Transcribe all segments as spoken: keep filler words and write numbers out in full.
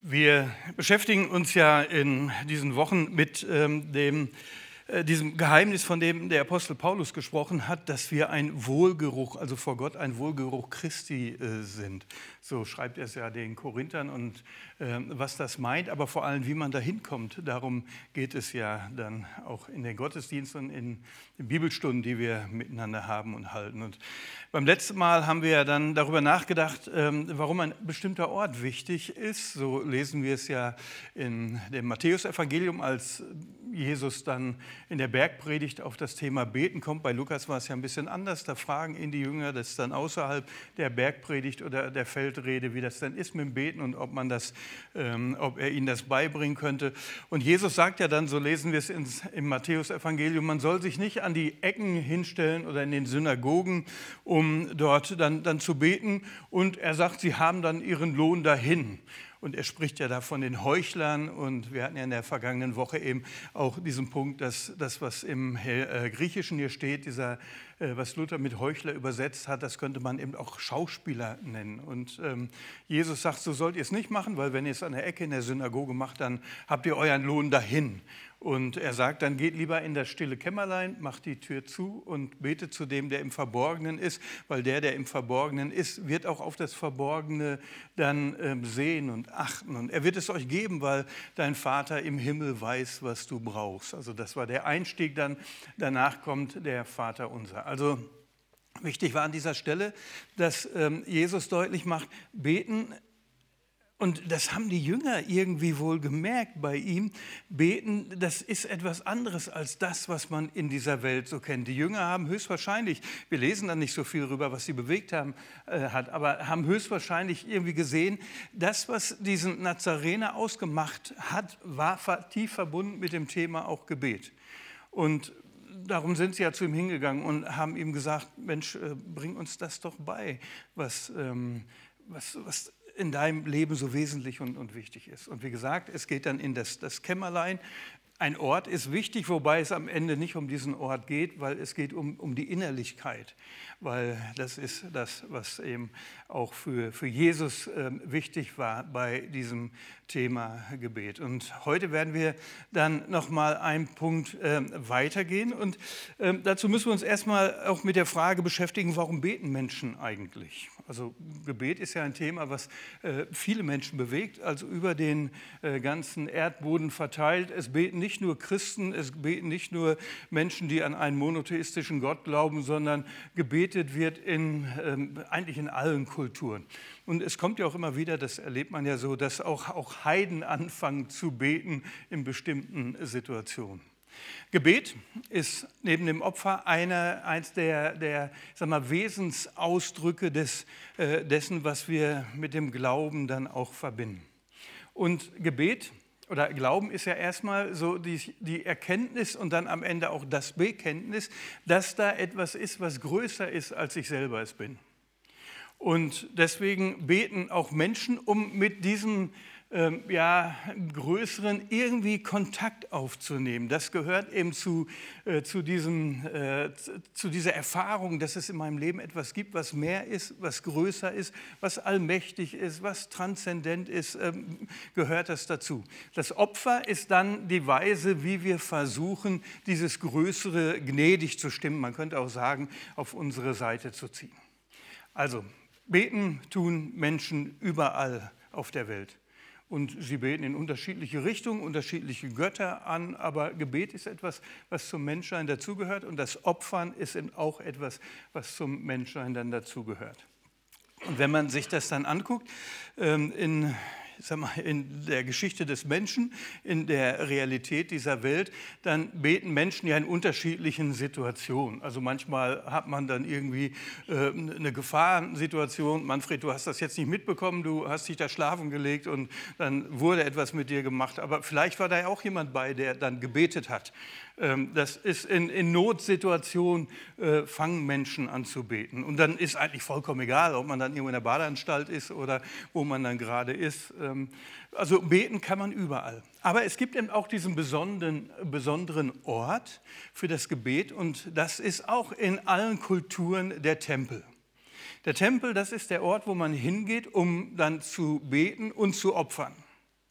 Wir beschäftigen uns ja in diesen Wochen mit ähm, dem, äh, diesem Geheimnis, von dem der Apostel Paulus gesprochen hat, dass wir ein Wohlgeruch, also vor Gott ein Wohlgeruch Christi äh, sind. So schreibt er es ja den Korinthern und äh, was das meint, aber vor allem, wie man da hinkommt. Darum geht es ja dann auch in den Gottesdiensten und in den Bibelstunden, die wir miteinander haben und halten. Und beim letzten Mal haben wir ja dann darüber nachgedacht, ähm, warum ein bestimmter Ort wichtig ist. So lesen wir es ja in dem Matthäusevangelium, als Jesus dann in der Bergpredigt auf das Thema Beten kommt. Bei Lukas war es ja ein bisschen anders. Da fragen ihn die Jünger, das ist dann außerhalb der Bergpredigt oder der Feldrede, wie das dann ist mit dem Beten und ob man das, ähm, ob er ihnen das beibringen könnte. Und Jesus sagt ja dann, so lesen wir es ins, im Matthäusevangelium, man soll sich nicht an die Ecken hinstellen oder in den Synagogen, um dort dann, dann zu beten. Und er sagt, sie haben dann ihren Lohn dahin. Und er spricht ja da von den Heuchlern und wir hatten ja in der vergangenen Woche eben auch diesen Punkt, dass das, was im äh, Griechischen hier steht, dieser, äh, was Luther mit Heuchler übersetzt hat, das könnte man eben auch Schauspieler nennen. Und ähm, Jesus sagt, so sollt ihr es nicht machen, weil wenn ihr es an der Ecke in der Synagoge macht, dann habt ihr euren Lohn dahin. Und er sagt, dann geht lieber in das stille Kämmerlein, macht die Tür zu und betet zu dem, der im Verborgenen ist, weil der, der im Verborgenen ist, wird auch auf das Verborgene dann ähm, sehen und achten. Und er wird es euch geben, weil dein Vater im Himmel weiß, was du brauchst. Also das war der Einstieg, dann danach kommt der Vater unser. Also wichtig war an dieser Stelle, dass ähm, Jesus deutlich macht, beten. Und das haben die Jünger irgendwie wohl gemerkt bei ihm. Beten, das ist etwas anderes als das, was man in dieser Welt so kennt. Die Jünger haben höchstwahrscheinlich, wir lesen da nicht so viel drüber, was sie bewegt haben, äh, hat, aber haben höchstwahrscheinlich irgendwie gesehen, das, was diesen Nazarener ausgemacht hat, war tief verbunden mit dem Thema auch Gebet. Und darum sind sie ja zu ihm hingegangen und haben ihm gesagt, Mensch, äh, bring uns das doch bei, was, ähm, was, was in deinem Leben so wesentlich und, und wichtig ist. Und wie gesagt, es geht dann in das, das Kämmerlein. Ein Ort ist wichtig, wobei es am Ende nicht um diesen Ort geht, weil es geht um, um die Innerlichkeit. Weil das ist das, was eben auch für, für Jesus äh, wichtig war bei diesem Thema Gebet. Und heute werden wir dann nochmal einen Punkt äh, weitergehen. Und äh, dazu müssen wir uns erstmal auch mit der Frage beschäftigen, warum beten Menschen eigentlich? Also Gebet ist ja ein Thema, was äh, viele Menschen bewegt, also über den äh, ganzen Erdboden verteilt. Es beten nicht nur Christen, es beten nicht nur Menschen, die an einen monotheistischen Gott glauben, sondern gebetet wird in, ähm, eigentlich in allen Kulturen. Und es kommt ja auch immer wieder, das erlebt man ja so, dass auch, auch Heiden anfangen zu beten in bestimmten Situationen. Gebet ist neben dem Opfer eine, eins der, der sag mal, Wesensausdrücke des, äh, dessen, was wir mit dem Glauben dann auch verbinden. Und Gebet oder Glauben ist ja erstmal so die, die Erkenntnis und dann am Ende auch das Bekenntnis, dass da etwas ist, was größer ist, als ich selber es bin. Und deswegen beten auch Menschen, um mit diesem ähm, ja, größeren irgendwie Kontakt aufzunehmen. Das gehört eben zu, äh, zu, diesem, äh, zu dieser Erfahrung, dass es in meinem Leben etwas gibt, was mehr ist, was größer ist, was allmächtig ist, was transzendent ist, ähm, gehört das dazu. Das Opfer ist dann die Weise, wie wir versuchen, dieses Größere gnädig zu stimmen, man könnte auch sagen, auf unsere Seite zu ziehen. Also, beten tun Menschen überall auf der Welt. Und sie beten in unterschiedliche Richtungen, unterschiedliche Götter an, aber Gebet ist etwas, was zum Menschsein dazugehört und das Opfern ist eben auch etwas, was zum Menschsein dann dazugehört. Und wenn man sich das dann anguckt, in Ich sag mal, in der Geschichte des Menschen, in der Realität dieser Welt, dann beten Menschen ja in unterschiedlichen Situationen. Also manchmal hat man dann irgendwie äh, eine Gefahrensituation. Manfred, du hast das jetzt nicht mitbekommen, du hast dich da schlafen gelegt und dann wurde etwas mit dir gemacht. Aber vielleicht war da ja auch jemand bei, der dann gebetet hat. Ähm, das ist in, in Notsituationen, äh, fangen Menschen an zu beten. Und dann ist eigentlich vollkommen egal, ob man dann irgendwo in der Badeanstalt ist oder wo man dann gerade ist. Also beten kann man überall. Aber es gibt eben auch diesen besonderen, besonderen Ort für das Gebet und das ist auch in allen Kulturen der Tempel. Der Tempel, das ist der Ort, wo man hingeht, um dann zu beten und zu opfern.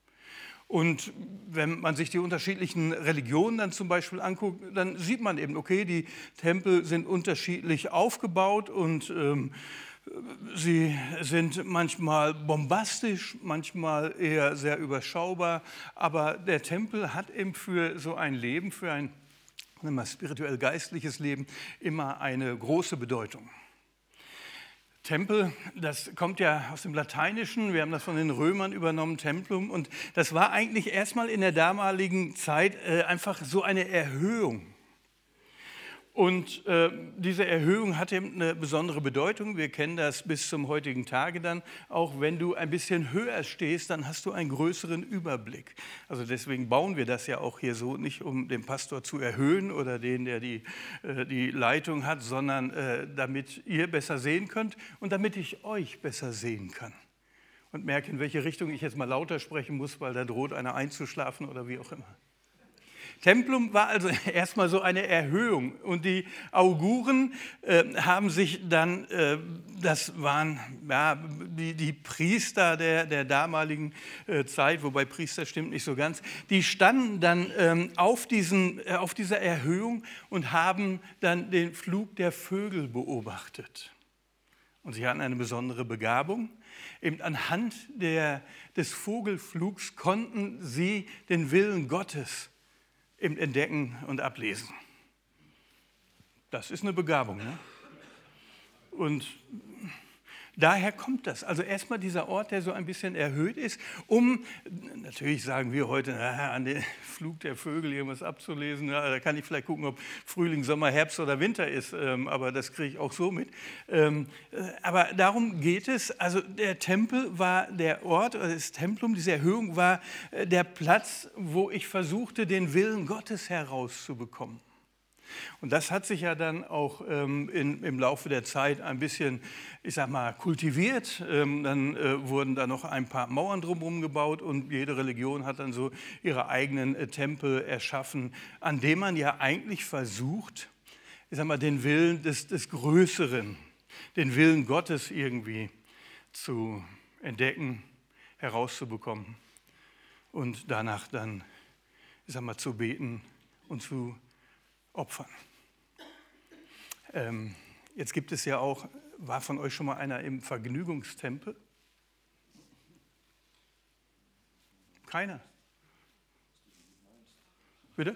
Und wenn man sich die unterschiedlichen Religionen dann zum Beispiel anguckt, dann sieht man eben, okay, die Tempel sind unterschiedlich aufgebaut und ähm, sie sind manchmal bombastisch, manchmal eher sehr überschaubar. Aber der Tempel hat eben für so ein Leben, für ein spirituell-geistliches Leben immer eine große Bedeutung. Tempel, das kommt ja aus dem Lateinischen, wir haben das von den Römern übernommen, Templum, und das war eigentlich erstmal in der damaligen Zeit äh, einfach so eine Erhöhung. Und äh, diese Erhöhung hatte eine besondere Bedeutung. Wir kennen das bis zum heutigen Tage dann. Auch wenn du ein bisschen höher stehst, dann hast du einen größeren Überblick. Also deswegen bauen wir das ja auch hier so, nicht um den Pastor zu erhöhen oder den, der die, äh, die Leitung hat, sondern äh, damit ihr besser sehen könnt und damit ich euch besser sehen kann. Und merke, in welche Richtung ich jetzt mal lauter sprechen muss, weil da droht einer einzuschlafen oder wie auch immer. Templum war also erstmal so eine Erhöhung und die Auguren äh, haben sich dann, äh, das waren ja, die, die Priester der, der damaligen äh, Zeit, wobei Priester stimmt nicht so ganz, die standen dann ähm, auf, diesen, äh, auf dieser Erhöhung und haben dann den Flug der Vögel beobachtet. Und sie hatten eine besondere Begabung. Eben anhand der, des Vogelflugs konnten sie den Willen Gottes eben entdecken und ablesen. Das ist eine Begabung. Ne? Und daher kommt das. Also erstmal dieser Ort, der so ein bisschen erhöht ist, um, natürlich sagen wir heute, na, an den Flug der Vögel irgendwas abzulesen, ja, da kann ich vielleicht gucken, ob Frühling, Sommer, Herbst oder Winter ist, ähm, aber das kriege ich auch so mit. Ähm, äh, aber darum geht es, also der Tempel war der Ort, oder das Templum, diese Erhöhung war äh, der Platz, wo ich versuchte, den Willen Gottes herauszubekommen. Und das hat sich ja dann auch ähm, in, im Laufe der Zeit ein bisschen, ich sag mal, kultiviert. Ähm, dann äh, wurden da noch ein paar Mauern drumherum gebaut und jede Religion hat dann so ihre eigenen äh, Tempel erschaffen, an dem man ja eigentlich versucht, ich sag mal, den Willen des, des Größeren, den Willen Gottes irgendwie zu entdecken, herauszubekommen und danach dann, ich sag mal, zu beten und zu opfern. Ähm, jetzt gibt es ja auch, war von euch schon mal einer im Vergnügungstempel? Keiner? Bitte?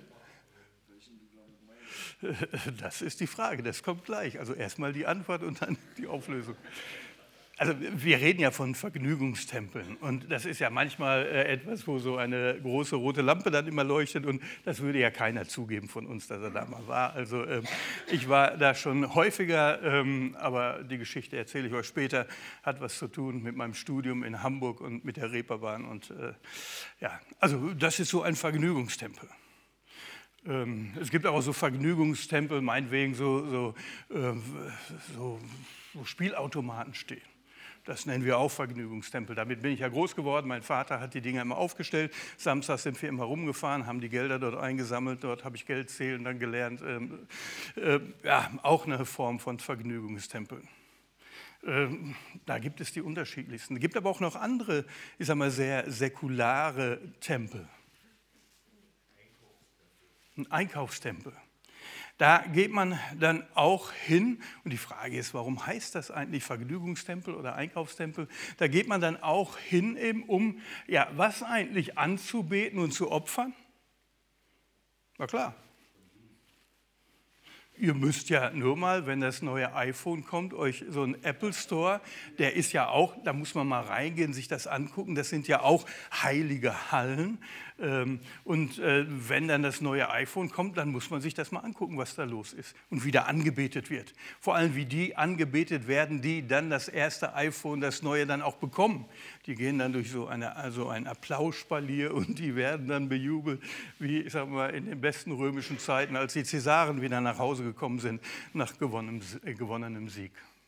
Das ist die Frage, das kommt gleich. Also erstmal die Antwort und dann die Auflösung. Also wir reden ja von Vergnügungstempeln und das ist ja manchmal äh, etwas, wo so eine große rote Lampe dann immer leuchtet und das würde ja keiner zugeben von uns, dass er da mal war. Also ähm, ich war da schon häufiger, ähm, aber die Geschichte erzähle ich euch später, hat was zu tun mit meinem Studium in Hamburg und mit der Reeperbahn und äh, ja, also das ist so ein Vergnügungstempel. Ähm, es gibt auch so Vergnügungstempel, meinetwegen so, so, äh, so wo Spielautomaten stehen. Das nennen wir auch Vergnügungstempel. Damit bin ich ja groß geworden. Mein Vater hat die Dinger immer aufgestellt. Samstags sind wir immer rumgefahren, haben die Gelder dort eingesammelt. Dort habe ich Geld zählen dann gelernt. Ähm, äh, ja, auch eine Form von Vergnügungstempeln. Ähm, da gibt es die unterschiedlichsten. Es gibt aber auch noch andere, ich sage mal, sehr säkulare Tempel. Ein Einkaufstempel. Da geht man dann auch hin, und die Frage ist, warum heißt das eigentlich Vergnügungstempel oder Einkaufstempel? Da geht man dann auch hin, eben, um ja, was eigentlich anzubeten und zu opfern? Na klar. Ihr müsst ja nur mal, wenn das neue iPhone kommt, euch so ein Apple Store, der ist ja auch, da muss man mal reingehen, sich das angucken, das sind ja auch heilige Hallen. Und wenn dann das neue iPhone kommt, dann muss man sich das mal angucken, was da los ist und wie da angebetet wird. Vor allem, wie die angebetet werden, die dann das erste iPhone, das neue dann auch bekommen. Die gehen dann durch so eine, also ein Applausspalier und die werden dann bejubelt, wie ich sag mal, in den besten römischen Zeiten, als die Cäsaren wieder nach Hause gekommen sind, nach gewonnenem, äh, gewonnenem Sieg.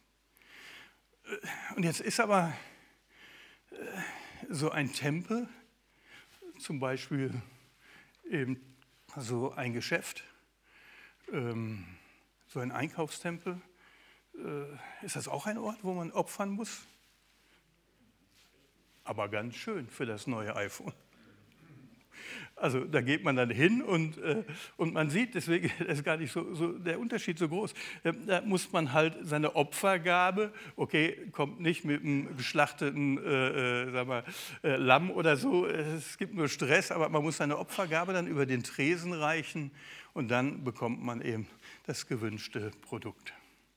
Und jetzt ist aber äh, so ein Tempel, zum Beispiel eben so ein Geschäft, ähm, so ein Einkaufstempel, äh, ist das auch ein Ort, wo man opfern muss? Aber ganz schön für das neue iPhone. Also da geht man dann hin und, äh, und man sieht, deswegen ist gar nicht so, so der Unterschied so groß. Äh, da muss man halt seine Opfergabe, okay, kommt nicht mit einem geschlachteten äh, äh, sag mal, äh, Lamm oder so, es gibt nur Stress, aber man muss seine Opfergabe dann über den Tresen reichen und dann bekommt man eben das gewünschte Produkt.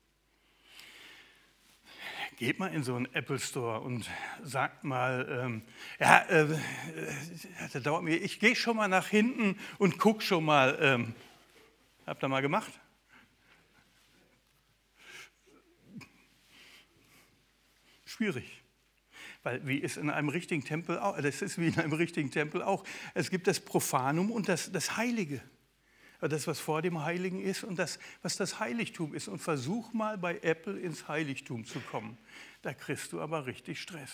Geht mal in so einen Apple Store und sagt mal, ähm, ja, äh, das dauert mir, ich gehe schon mal nach hinten und gucke schon mal. Ähm, habt ihr mal gemacht? Schwierig. Weil wie ist in einem richtigen Tempel auch, das ist wie in einem richtigen Tempel auch. Es gibt das Profanum und das, das Heilige. Das, was vor dem Heiligen ist und das, was das Heiligtum ist. Und versuch mal bei Apple ins Heiligtum zu kommen. Da kriegst du aber richtig Stress.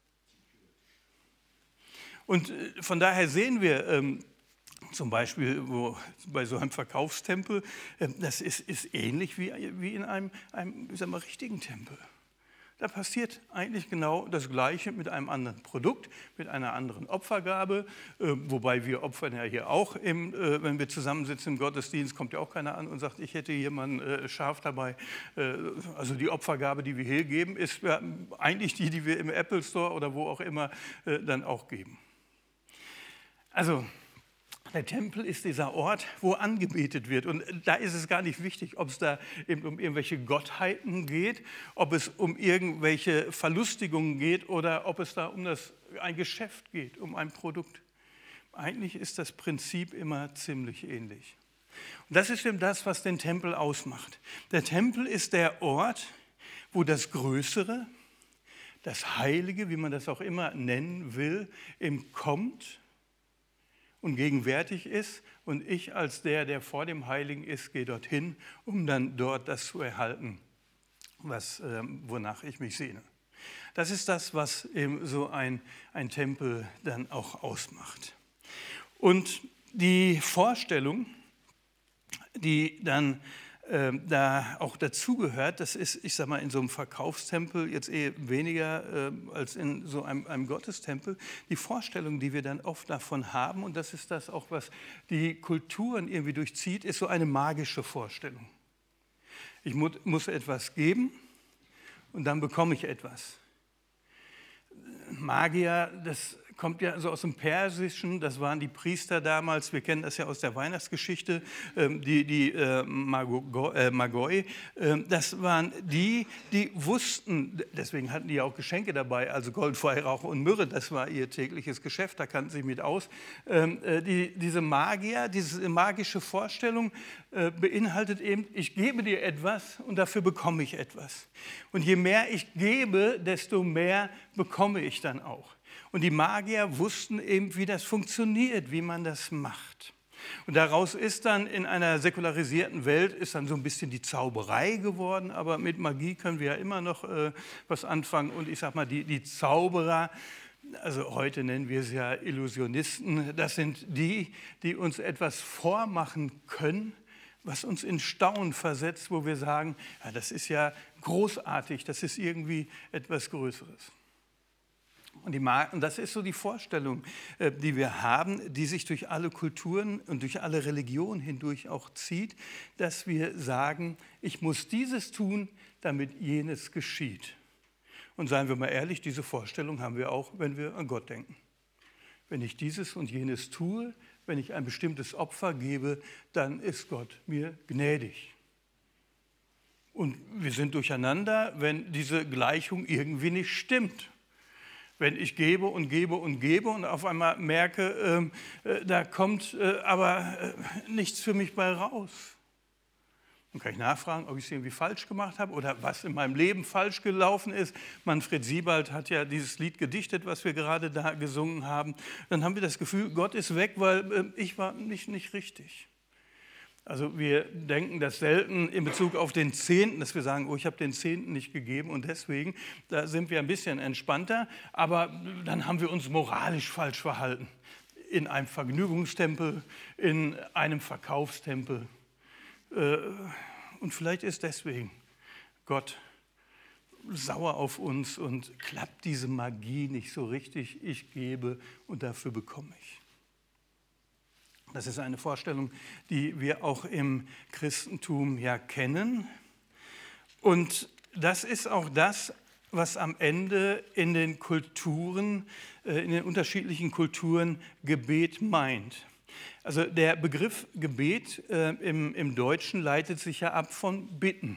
Und von daher sehen wir ähm, zum Beispiel wo, bei so einem Verkaufstempel, äh, das ist, ist ähnlich wie, wie in einem, einem ich sag mal, richtigen Tempel. Da passiert eigentlich genau das Gleiche mit einem anderen Produkt, mit einer anderen Opfergabe, äh, wobei wir opfern ja hier auch, im, äh, wenn wir zusammensitzen im Gottesdienst, kommt ja auch keiner an und sagt, ich hätte hier mal ein äh, Schaf dabei. Äh, also die Opfergabe, die wir hier geben, ist ja eigentlich die, die wir im Apple Store oder wo auch immer äh, dann auch geben. Also der Tempel ist dieser Ort, wo angebetet wird. Und da ist es gar nicht wichtig, ob es da eben um irgendwelche Gottheiten geht, ob es um irgendwelche Verlustigungen geht oder ob es da um das, ein Geschäft geht, um ein Produkt. Eigentlich ist das Prinzip immer ziemlich ähnlich. Und das ist eben das, was den Tempel ausmacht. Der Tempel ist der Ort, wo das Größere, das Heilige, wie man das auch immer nennen will, eben kommt und gegenwärtig ist und ich als der, der vor dem Heiligen ist, gehe dorthin, um dann dort das zu erhalten, was, äh, wonach ich mich sehne. Das ist das, was eben so ein, ein Tempel dann auch ausmacht. Und die Vorstellung, die dann äh, da auch dazugehört, das ist, ich sage mal, in so einem Verkaufstempel jetzt eher weniger äh, als in so einem, einem Gottestempel, die Vorstellung, die wir dann oft davon haben, und das ist das auch, was die Kulturen irgendwie durchzieht, ist so eine magische Vorstellung. Ich mu- muss etwas geben und dann bekomme ich etwas. Magier, das kommt ja so aus dem Persischen, das waren die Priester damals, wir kennen das ja aus der Weihnachtsgeschichte, die, die äh, Magoi, äh, das waren die, die wussten, deswegen hatten die ja auch Geschenke dabei, also Gold, Weihrauch und Myrrhe, das war ihr tägliches Geschäft, da kannten sie mit aus. Äh, die, diese Magier, diese magische Vorstellung äh, beinhaltet eben, ich gebe dir etwas und dafür bekomme ich etwas. Und je mehr ich gebe, desto mehr bekomme ich dann auch. Und die Magier wussten eben, wie das funktioniert, wie man das macht. Und daraus ist dann in einer säkularisierten Welt ist dann so ein bisschen die Zauberei geworden, aber mit Magie können wir ja immer noch äh, was anfangen. Und ich sage mal, die, die Zauberer, also heute nennen wir sie ja Illusionisten, das sind die, die uns etwas vormachen können, was uns in Staunen versetzt, wo wir sagen, ja, das ist ja großartig, das ist irgendwie etwas Größeres. Und, die, und das ist so die Vorstellung, die wir haben, die sich durch alle Kulturen und durch alle Religionen hindurch auch zieht, dass wir sagen, ich muss dieses tun, damit jenes geschieht. Und seien wir mal ehrlich, diese Vorstellung haben wir auch, wenn wir an Gott denken. Wenn ich dieses und jenes tue, wenn ich ein bestimmtes Opfer gebe, dann ist Gott mir gnädig. Und wir sind durcheinander, wenn diese Gleichung irgendwie nicht stimmt. Wenn ich gebe und gebe und gebe und auf einmal merke, äh, da kommt äh, aber äh, nichts für mich bei raus. Dann kann ich nachfragen, ob ich es irgendwie falsch gemacht habe oder was in meinem Leben falsch gelaufen ist. Manfred Siebald hat ja dieses Lied gedichtet, was wir gerade da gesungen haben. Dann haben wir das Gefühl, Gott ist weg, weil äh, ich war nicht, nicht richtig. Also wir denken das selten in Bezug auf den Zehnten, dass wir sagen, oh, ich habe den Zehnten nicht gegeben und deswegen, da sind wir ein bisschen entspannter, aber dann haben wir uns moralisch falsch verhalten. In einem Vergnügungstempel, in einem Verkaufstempel. Und vielleicht ist deswegen Gott sauer auf uns und klappt diese Magie nicht so richtig. Ich gebe und dafür bekomme ich. Das ist eine Vorstellung, die wir auch im Christentum ja kennen. Und das ist auch das, was am Ende in den Kulturen, in den unterschiedlichen Kulturen Gebet meint. Also der Begriff Gebet äh, im, im Deutschen leitet sich ja ab von Bitten.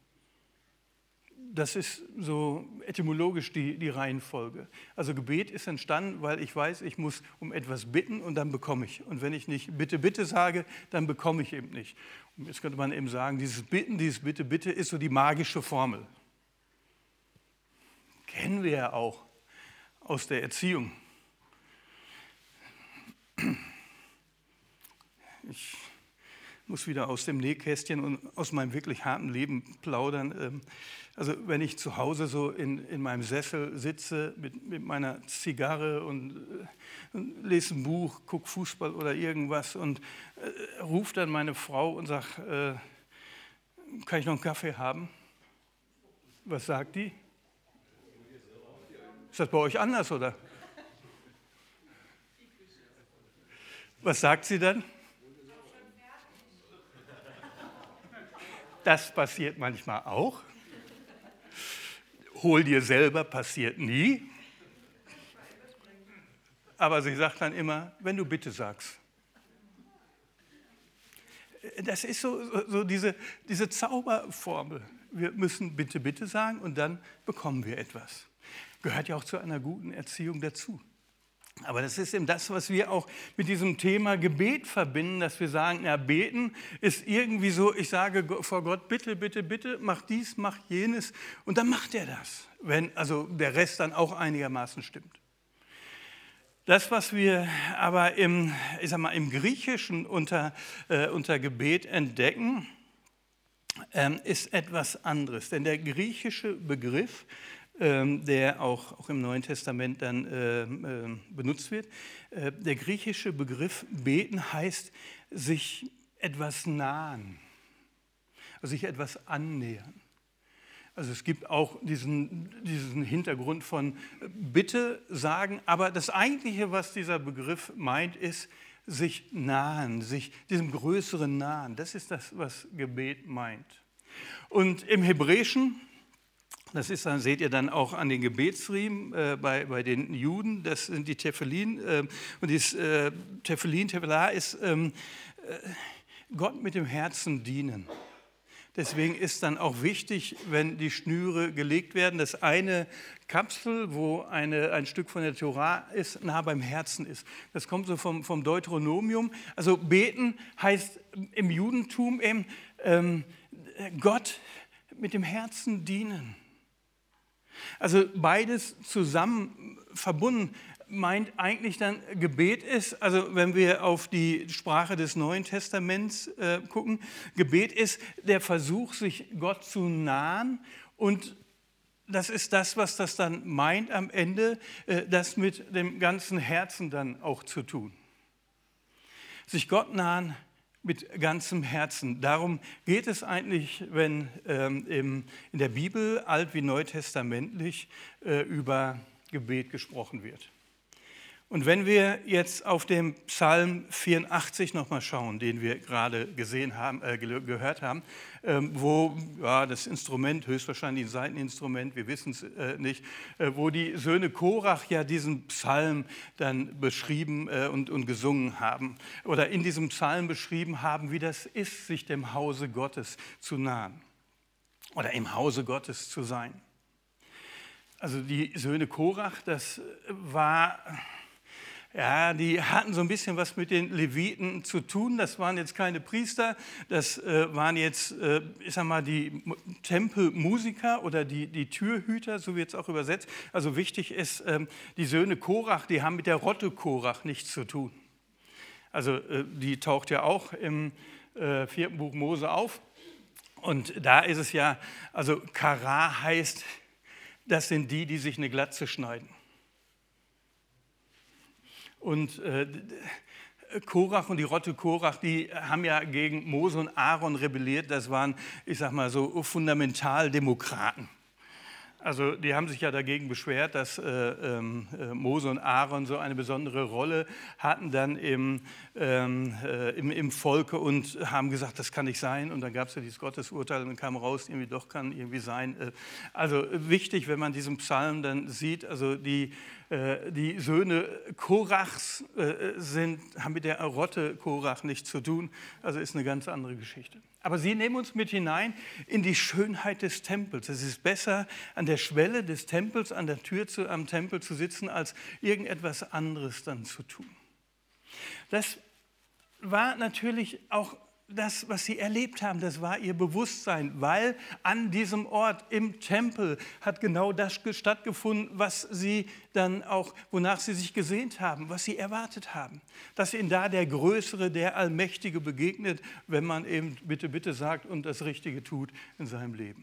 Das ist so etymologisch die, die Reihenfolge. Also Gebet ist entstanden, weil ich weiß, ich muss um etwas bitten und dann bekomme ich. Und wenn ich nicht bitte, bitte sage, dann bekomme ich eben nicht. Und jetzt könnte man eben sagen, dieses Bitten, dieses Bitte, bitte ist so die magische Formel. Kennen wir ja auch aus der Erziehung. Ich muss wieder aus dem Nähkästchen und aus meinem wirklich harten Leben plaudern. Also wenn ich zu Hause so in, in meinem Sessel sitze mit, mit meiner Zigarre und, und lese ein Buch, gucke Fußball oder irgendwas und äh, rufe dann meine Frau und sage, äh, kann ich noch einen Kaffee haben? Was sagt die? Ist das bei euch anders, oder? Was sagt sie dann? Das passiert manchmal auch. Hol dir selber passiert nie. Aber sie sagt dann immer, wenn du bitte sagst. Das ist so, so diese, diese Zauberformel. Wir müssen bitte, bitte sagen und dann bekommen wir etwas. Gehört ja auch zu einer guten Erziehung dazu. Aber das ist eben das, was wir auch mit diesem Thema Gebet verbinden, dass wir sagen, ja, beten ist irgendwie so, ich sage vor Gott, bitte, bitte, bitte, mach dies, mach jenes und dann macht er das, wenn also der Rest dann auch einigermaßen stimmt. Das, was wir aber im, ich sag mal, im Griechischen unter, äh, unter Gebet entdecken, ähm, ist etwas anderes, denn der griechische Begriff, der auch, auch im Neuen Testament dann äh, äh, benutzt wird. Äh, der griechische Begriff beten heißt sich etwas nahen, also sich etwas annähern. Also es gibt auch diesen, diesen Hintergrund von Bitte sagen, aber das Eigentliche, was dieser Begriff meint, ist sich nahen, sich diesem Größeren nahen. Das ist das, was Gebet meint. Und im Hebräischen, das ist dann, seht ihr dann auch an den Gebetsriemen äh, bei, bei den Juden, das sind die Tephelin. Äh, und dieses äh, Tephelin, Tephelah ist ähm, äh, Gott mit dem Herzen dienen. Deswegen ist dann auch wichtig, wenn die Schnüre gelegt werden, dass eine Kapsel, wo eine, ein Stück von der Tora ist, nah beim Herzen ist. Das kommt so vom, vom Deuteronomium. Also beten heißt im Judentum eben ähm, Gott mit dem Herzen dienen. Also beides zusammen verbunden meint eigentlich dann Gebet ist, also wenn wir auf die Sprache des Neuen Testaments äh, gucken, Gebet ist der Versuch, sich Gott zu nahen und das ist das, was das dann meint am Ende, äh, das mit dem ganzen Herzen dann auch zu tun. Sich Gott nahen mit ganzem Herzen. Darum geht es eigentlich, wenn ähm, im, in der Bibel, alt- wie neutestamentlich, äh, über Gebet gesprochen wird. Und wenn wir jetzt auf den Psalm vierundachtzig nochmal schauen, den wir gerade gesehen haben, äh, gehört haben, ähm, wo ja, das Instrument, höchstwahrscheinlich ein Saiteninstrument, wir wissen es äh, nicht, äh, wo die Söhne Korach ja diesen Psalm dann beschrieben äh, und, und gesungen haben oder in diesem Psalm beschrieben haben, wie das ist, sich dem Hause Gottes zu nahen oder im Hause Gottes zu sein. Also die Söhne Korach, das war... Ja, die hatten so ein bisschen was mit den Leviten zu tun. Das waren jetzt keine Priester, das äh, waren jetzt, äh, ich sag mal, die Tempelmusiker oder die, die Türhüter, so wird es auch übersetzt. Also wichtig ist, ähm, die Söhne Korach, die haben mit der Rotte Korach nichts zu tun. Also äh, die taucht ja auch im äh, vierten Buch Mose auf. Und da ist es ja, also Kara heißt, das sind die, die sich eine Glatze schneiden. Und äh, Korach und die Rotte Korach, die haben ja gegen Mose und Aaron rebelliert. Das waren, ich sag mal so, Fundamentaldemokraten. Also die haben sich ja dagegen beschwert, dass äh, äh, Mose und Aaron so eine besondere Rolle hatten dann im, ähm, äh, im, im Volke und haben gesagt, das kann nicht sein. Und dann gab es ja dieses Gottesurteil und dann kam raus, irgendwie doch kann irgendwie sein. Also wichtig, wenn man diesen Psalm dann sieht, also die, äh, die Söhne Korachs äh, sind, haben mit der Rotte Korach nichts zu tun. Also ist eine ganz andere Geschichte. Aber sie nehmen uns mit hinein in die Schönheit des Tempels. Es ist besser, an der Schwelle des Tempels, an der Tür zu, am Tempel zu sitzen, als irgendetwas anderes dann zu tun. Das war natürlich auch das, was sie erlebt haben, das war ihr Bewusstsein, weil an diesem Ort im Tempel hat genau das stattgefunden, was sie dann auch, wonach sie sich gesehnt haben, was sie erwartet haben. Dass ihnen da der Größere, der Allmächtige begegnet, wenn man eben bitte, bitte sagt und das Richtige tut in seinem Leben.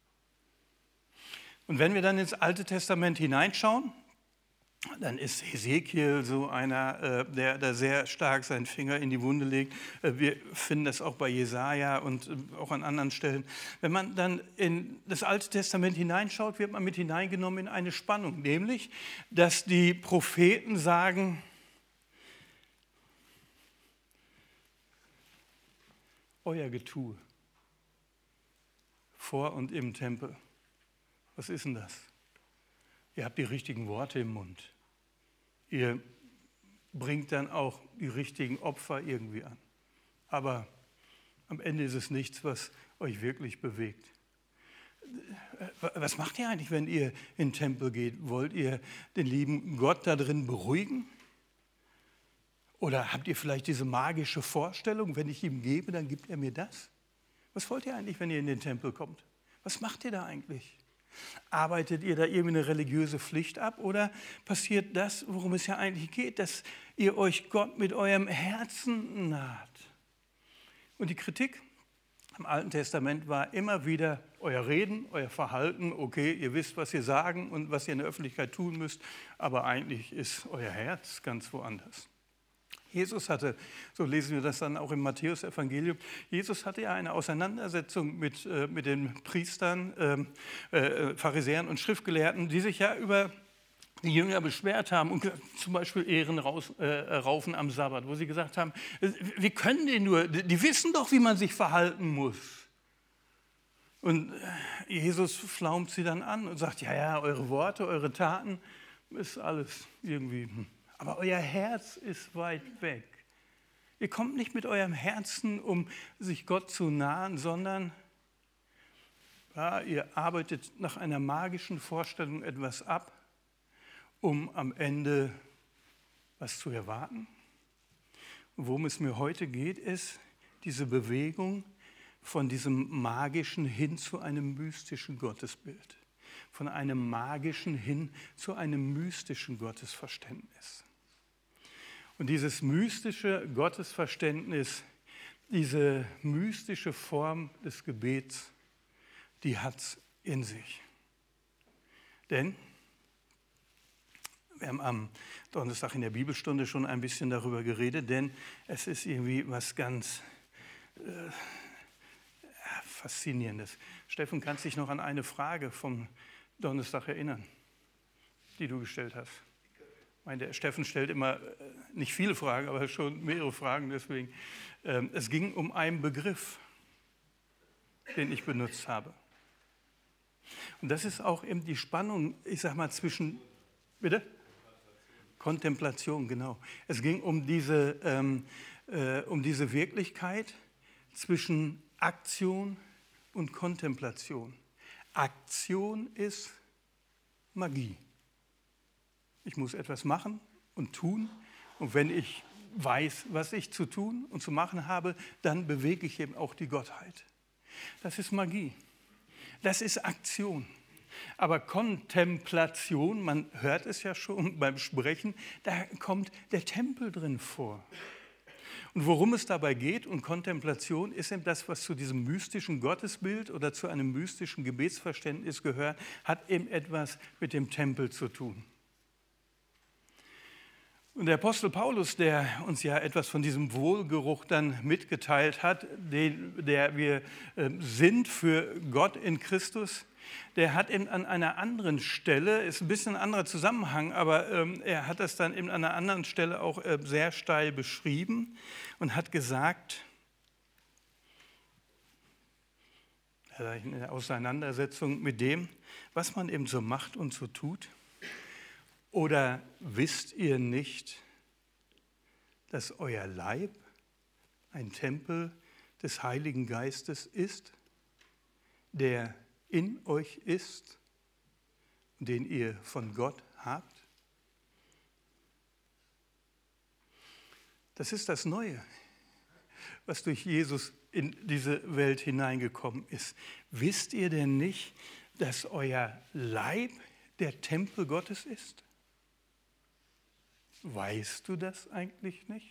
Und wenn wir dann ins Alte Testament hineinschauen, dann ist Hesekiel so einer, der da sehr stark seinen Finger in die Wunde legt. Wir finden das auch bei Jesaja und auch an anderen Stellen. Wenn man dann in das Alte Testament hineinschaut, wird man mit hineingenommen in eine Spannung, nämlich, dass die Propheten sagen, euer Getue vor und im Tempel, was ist denn das? Ihr habt die richtigen Worte im Mund. Ihr bringt dann auch die richtigen Opfer irgendwie an. Aber am Ende ist es nichts, was euch wirklich bewegt. Was macht ihr eigentlich, wenn ihr in den Tempel geht? Wollt ihr den lieben Gott da drin beruhigen? Oder habt ihr vielleicht diese magische Vorstellung, wenn ich ihm gebe, dann gibt er mir das? Was wollt ihr eigentlich, wenn ihr in den Tempel kommt? Was macht ihr da eigentlich? Arbeitet ihr da irgendwie eine religiöse Pflicht ab oder passiert das, worum es ja eigentlich geht, dass ihr euch Gott mit eurem Herzen naht? Und die Kritik im Alten Testament war immer wieder euer Reden, euer Verhalten, okay, ihr wisst, was ihr sagen und was ihr in der Öffentlichkeit tun müsst, aber eigentlich ist euer Herz ganz woanders. Jesus hatte, so lesen wir das dann auch im Matthäus-Evangelium, Jesus hatte ja eine Auseinandersetzung mit, äh, mit den Priestern, äh, äh, Pharisäern und Schriftgelehrten, die sich ja über die Jünger beschwert haben und zum Beispiel Ehren raus, äh, raufen am Sabbat, wo sie gesagt haben, wie können die nur, die wissen doch, wie man sich verhalten muss. Und Jesus flaumt sie dann an und sagt, ja, ja, eure Worte, eure Taten, ist alles irgendwie... Hm. Aber euer Herz ist weit weg. Ihr kommt nicht mit eurem Herzen, um sich Gott zu nahen, sondern ja, ihr arbeitet nach einer magischen Vorstellung etwas ab, um am Ende was zu erwarten. Und worum es mir heute geht, ist diese Bewegung von diesem magischen hin zu einem mystischen Gottesbild. Von einem magischen hin zu einem mystischen Gottesverständnis. Und dieses mystische Gottesverständnis, diese mystische Form des Gebets, die hat es in sich. Denn wir haben am Donnerstag in der Bibelstunde schon ein bisschen darüber geredet, denn es ist irgendwie was ganz äh, Faszinierendes. Steffen, kannst du dich noch an eine Frage vom Donnerstag erinnern, die du gestellt hast? Ich meine, der Steffen stellt immer nicht viele Fragen, aber schon mehrere Fragen. Deswegen, ähm, es ging um einen Begriff, den ich benutzt habe. Und das ist auch eben die Spannung, ich sag mal, zwischen, bitte? Kontemplation, genau. Es ging um diese, ähm, äh, um diese Wirklichkeit zwischen Aktion und Kontemplation. Aktion ist Magie. Ich muss etwas machen und tun. Und wenn ich weiß, was ich zu tun und zu machen habe, dann bewege ich eben auch die Gottheit. Das ist Magie. Das ist Aktion. Aber Kontemplation, man hört es ja schon beim Sprechen, da kommt der Tempel drin vor. Und worum es dabei geht und Kontemplation ist eben das, was zu diesem mystischen Gottesbild oder zu einem mystischen Gebetsverständnis gehört, hat eben etwas mit dem Tempel zu tun. Und der Apostel Paulus, der uns ja etwas von diesem Wohlgeruch dann mitgeteilt hat, den, der wir äh, sind für Gott in Christus, der hat eben an einer anderen Stelle, ist ein bisschen ein anderer Zusammenhang, aber ähm, er hat das dann eben an einer anderen Stelle auch äh, sehr steil beschrieben und hat gesagt, in der Auseinandersetzung mit dem, was man eben so macht und so tut, oder wisst ihr nicht, dass euer Leib ein Tempel des Heiligen Geistes ist, der in euch ist und den ihr von Gott habt? Das ist das Neue, was durch Jesus in diese Welt hineingekommen ist. Wisst ihr denn nicht, dass euer Leib der Tempel Gottes ist? Weißt du das eigentlich nicht?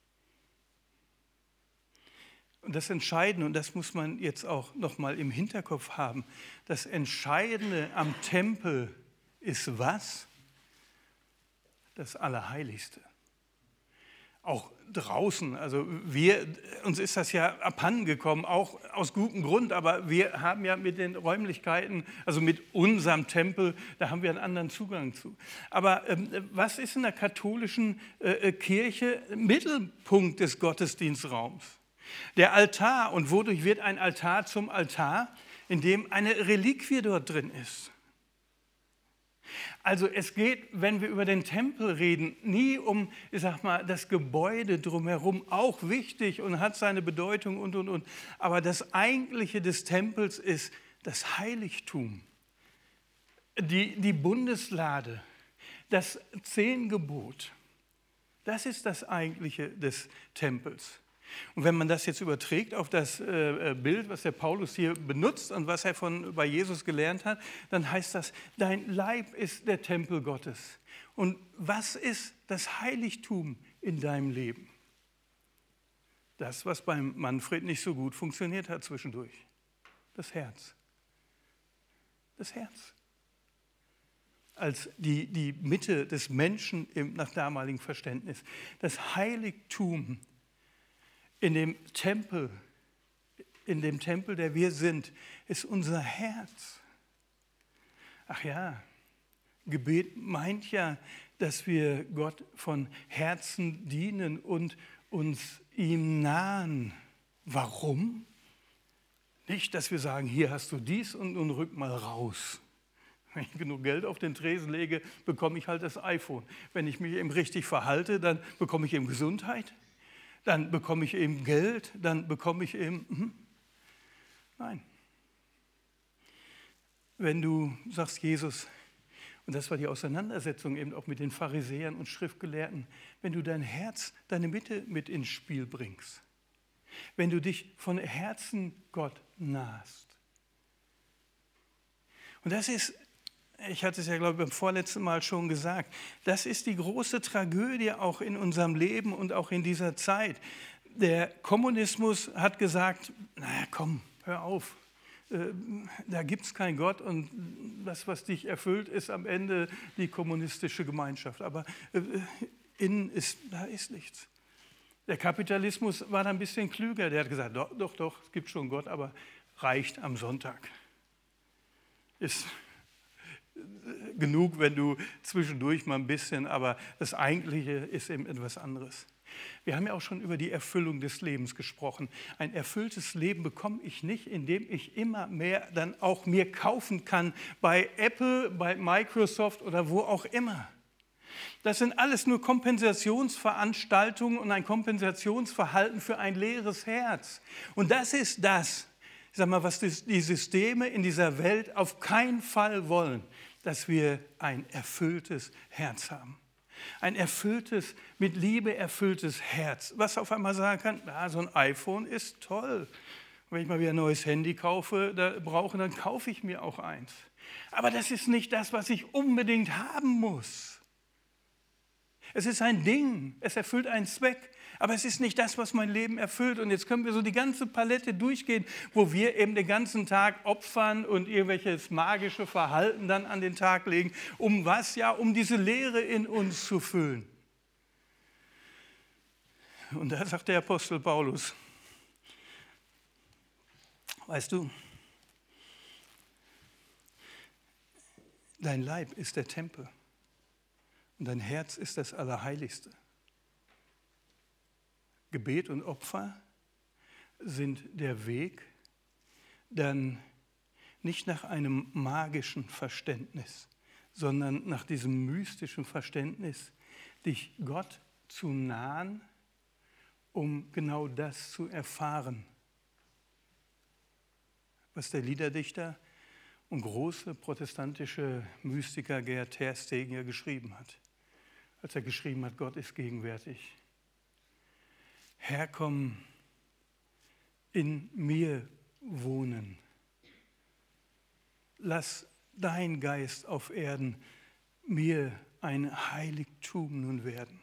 Und das Entscheidende, und das muss man jetzt auch noch mal im Hinterkopf haben, das Entscheidende am Tempel ist was? Das Allerheiligste. Auch draußen, also wir, uns ist das ja abhandengekommen, auch aus gutem Grund, aber wir haben ja mit den Räumlichkeiten, also mit unserem Tempel, da haben wir einen anderen Zugang zu. Aber ähm, was ist in der katholischen äh, Kirche Mittelpunkt des Gottesdienstraums? Der Altar. Und wodurch wird ein Altar zum Altar? Indem eine Reliquie dort drin ist. Also es geht, wenn wir über den Tempel reden, nie um, ich sag mal, das Gebäude drumherum, auch wichtig und hat seine Bedeutung und, und, und. Aber das Eigentliche des Tempels ist das Heiligtum, die, die Bundeslade, das Zehngebot. Das ist das Eigentliche des Tempels. Und wenn man das jetzt überträgt auf das äh, Bild, was der Paulus hier benutzt und was er von, bei Jesus gelernt hat, dann heißt das, dein Leib ist der Tempel Gottes. Und was ist das Heiligtum in deinem Leben? Das, was beim Manfred nicht so gut funktioniert hat zwischendurch. Das Herz. Das Herz. Als die, die Mitte des Menschen im, nach damaligem Verständnis. Das Heiligtum in dem Tempel, in dem Tempel, der wir sind, ist unser Herz. Ach ja, Gebet meint ja, dass wir Gott von Herzen dienen und uns ihm nahen. Warum? Nicht, dass wir sagen, hier hast du dies und nun rück mal raus. Wenn ich genug Geld auf den Tresen lege, bekomme ich halt das iPhone. Wenn ich mich eben richtig verhalte, dann bekomme ich eben Gesundheit. Dann bekomme ich eben Geld, dann bekomme ich eben... Hm. Nein. Wenn du sagst, Jesus, und das war die Auseinandersetzung eben auch mit den Pharisäern und Schriftgelehrten, wenn du dein Herz, deine Mitte mit ins Spiel bringst, wenn du dich von Herzen Gott nahst. Und das ist, ich hatte es ja, glaube ich, beim vorletzten Mal schon gesagt, das ist die große Tragödie auch in unserem Leben und auch in dieser Zeit. Der Kommunismus hat gesagt, naja, komm, hör auf, äh, da gibt es keinen Gott und das, was dich erfüllt, ist am Ende die kommunistische Gemeinschaft. Aber äh, innen ist, da ist nichts. Der Kapitalismus war da ein bisschen klüger, der hat gesagt, doch, doch, doch, es gibt schon Gott, aber reicht am Sonntag. Ist genug, wenn du zwischendurch mal ein bisschen, aber das Eigentliche ist eben etwas anderes. Wir haben ja auch schon über die Erfüllung des Lebens gesprochen. Ein erfülltes Leben bekomme ich nicht, indem ich immer mehr dann auch mir kaufen kann bei Apple, bei Microsoft oder wo auch immer. Das sind alles nur Kompensationsveranstaltungen und ein Kompensationsverhalten für ein leeres Herz. Und das ist das, ich sag mal, was die Systeme in dieser Welt auf keinen Fall wollen, dass wir ein erfülltes Herz haben. Ein erfülltes, mit Liebe erfülltes Herz, was auf einmal sagen kann, ja, so ein iPhone ist toll. Wenn ich mal wieder ein neues Handy kaufe, da brauche, dann kaufe ich mir auch eins. Aber das ist nicht das, was ich unbedingt haben muss. Es ist ein Ding, es erfüllt einen Zweck, aber es ist nicht das, was mein Leben erfüllt. Und jetzt können wir so die ganze Palette durchgehen, wo wir eben den ganzen Tag opfern und irgendwelches magische Verhalten dann an den Tag legen. Um was? Ja, um diese Leere in uns zu füllen. Und da sagt der Apostel Paulus, weißt du, Dein Leib ist der Tempel und dein Herz ist das Allerheiligste. Gebet und Opfer sind der Weg, dann nicht nach einem magischen Verständnis, sondern nach diesem mystischen Verständnis, dich Gott zu nahen, um genau das zu erfahren, was der Liederdichter und große protestantische Mystiker Gerd Tersteegen geschrieben hat, als er geschrieben hat, Gott ist gegenwärtig. Herr, komm in mir wohnen. Lass dein Geist auf Erden mir ein Heiligtum nun werden.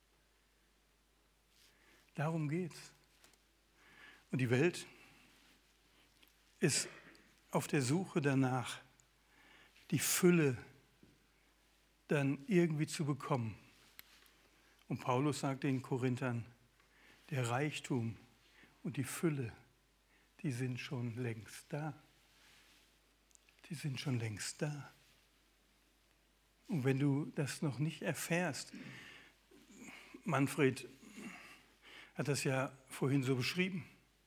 Darum geht's. Und die Welt ist auf der Suche danach, die Fülle dann irgendwie zu bekommen. Und Paulus sagt den Korinthern, der Reichtum und die Fülle, die sind schon längst da. Die sind schon längst da. Und wenn du das noch nicht erfährst, Manfred hat das ja vorhin so beschrieben,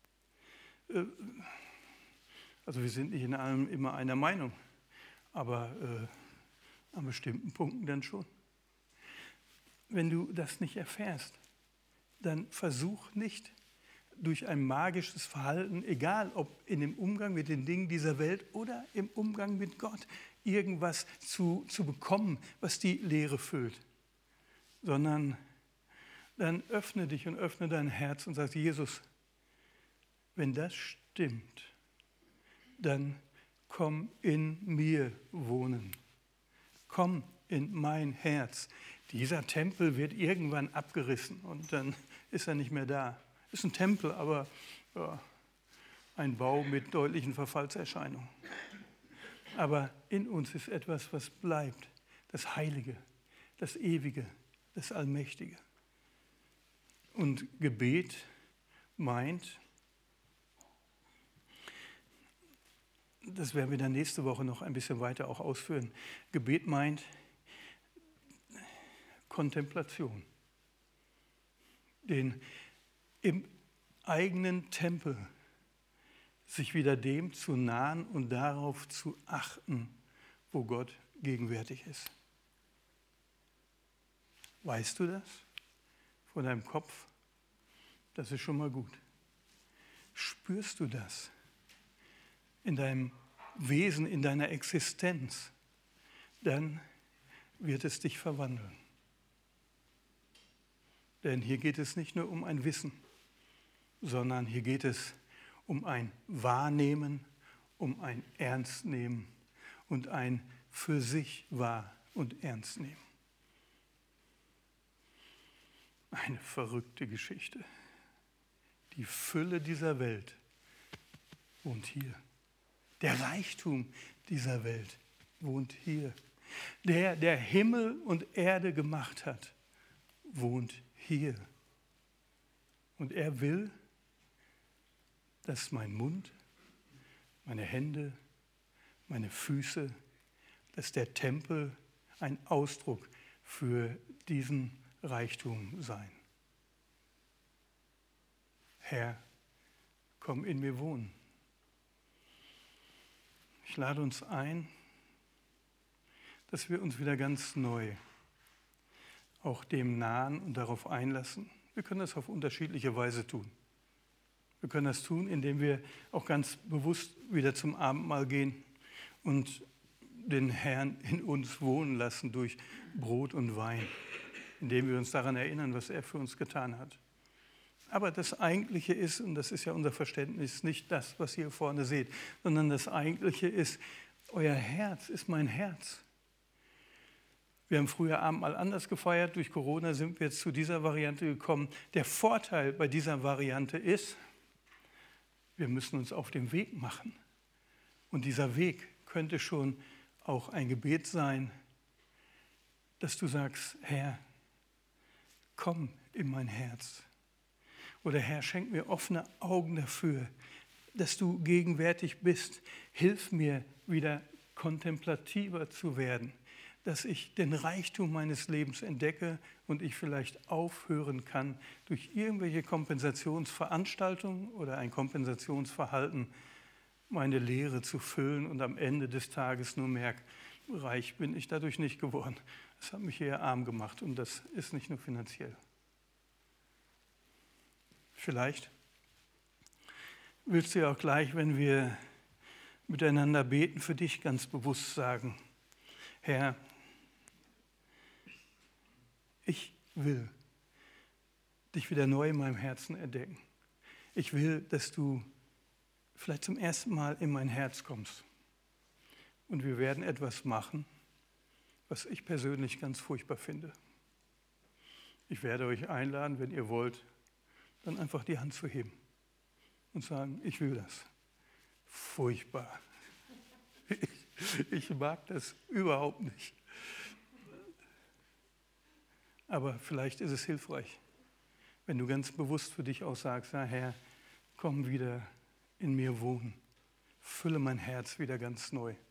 also wir sind nicht in allem immer einer Meinung, aber äh, an bestimmten Punkten dann schon. Wenn du das nicht erfährst, dann versuch nicht durch ein magisches Verhalten, egal ob in dem Umgang mit den Dingen dieser Welt oder im Umgang mit Gott, irgendwas zu, zu bekommen, was die Leere füllt, sondern dann öffne dich und öffne dein Herz und sag, Jesus, wenn das stimmt, dann komm in mir wohnen. Komm in mein Herz. Dieser Tempel wird irgendwann abgerissen und dann ist er nicht mehr da. Ist ein Tempel, aber ja, ein Bau mit deutlichen Verfallserscheinungen. Aber in uns ist etwas, was bleibt. Das Heilige, das Ewige, das Allmächtige. Und Gebet meint, das werden wir dann nächste Woche noch ein bisschen weiter auch ausführen, Gebet meint Kontemplation. Den im eigenen Tempel sich wieder dem zu nahen und darauf zu achten, wo Gott gegenwärtig ist. Weißt du das von deinem Kopf? Das ist schon mal gut. Spürst du das in deinem Wesen, in deiner Existenz? Dann wird es dich verwandeln. Denn hier geht es nicht nur um ein Wissen, sondern hier geht es um ein Wahrnehmen, um ein Ernstnehmen und ein für sich wahr und ernst nehmen. Eine verrückte Geschichte. Die Fülle dieser Welt wohnt hier. Der Reichtum dieser Welt wohnt hier. Der, der Himmel und Erde gemacht hat, wohnt hier. Und er will, dass mein Mund, meine Hände, meine Füße, dass der Tempel ein Ausdruck für diesen Reichtum sein. Herr, komm in mir wohnen. Ich lade uns ein, dass wir uns wieder ganz neu auch dem nahen und darauf einlassen. Wir können das auf unterschiedliche Weise tun. Wir können das tun, indem wir auch ganz bewusst wieder zum Abendmahl gehen und den Herrn in uns wohnen lassen durch Brot und Wein, indem wir uns daran erinnern, was er für uns getan hat. Aber das Eigentliche ist, und das ist ja unser Verständnis, nicht das, was ihr vorne seht, sondern das Eigentliche ist, euer Herz ist mein Herz. Wir haben früher Abendmahl anders gefeiert, durch Corona sind wir jetzt zu dieser Variante gekommen. Der Vorteil bei dieser Variante ist, wir müssen uns auf den Weg machen. Und dieser Weg könnte schon auch ein Gebet sein, dass du sagst, Herr, komm in mein Herz. Oder Herr, schenk mir offene Augen dafür, dass du gegenwärtig bist. Hilf mir wieder kontemplativer zu werden, dass ich den Reichtum meines Lebens entdecke und ich vielleicht aufhören kann, durch irgendwelche Kompensationsveranstaltungen oder ein Kompensationsverhalten meine Leere zu füllen und am Ende des Tages nur merke, reich bin ich dadurch nicht geworden. Das hat mich eher arm gemacht und das ist nicht nur finanziell. Vielleicht willst du ja auch gleich, wenn wir miteinander beten, für dich ganz bewusst sagen, Herr, ich will dich wieder neu in meinem Herzen entdecken. Ich will, dass du vielleicht zum ersten Mal in mein Herz kommst. Und wir werden etwas machen, was ich persönlich ganz furchtbar finde. Ich werde euch einladen, wenn ihr wollt, dann einfach die Hand zu heben und sagen, ich will das. Furchtbar. Ich, ich mag das überhaupt nicht. Aber vielleicht ist es hilfreich, wenn du ganz bewusst für dich auch sagst, ja, Herr, komm wieder in mir wohnen. Fülle mein Herz wieder ganz neu.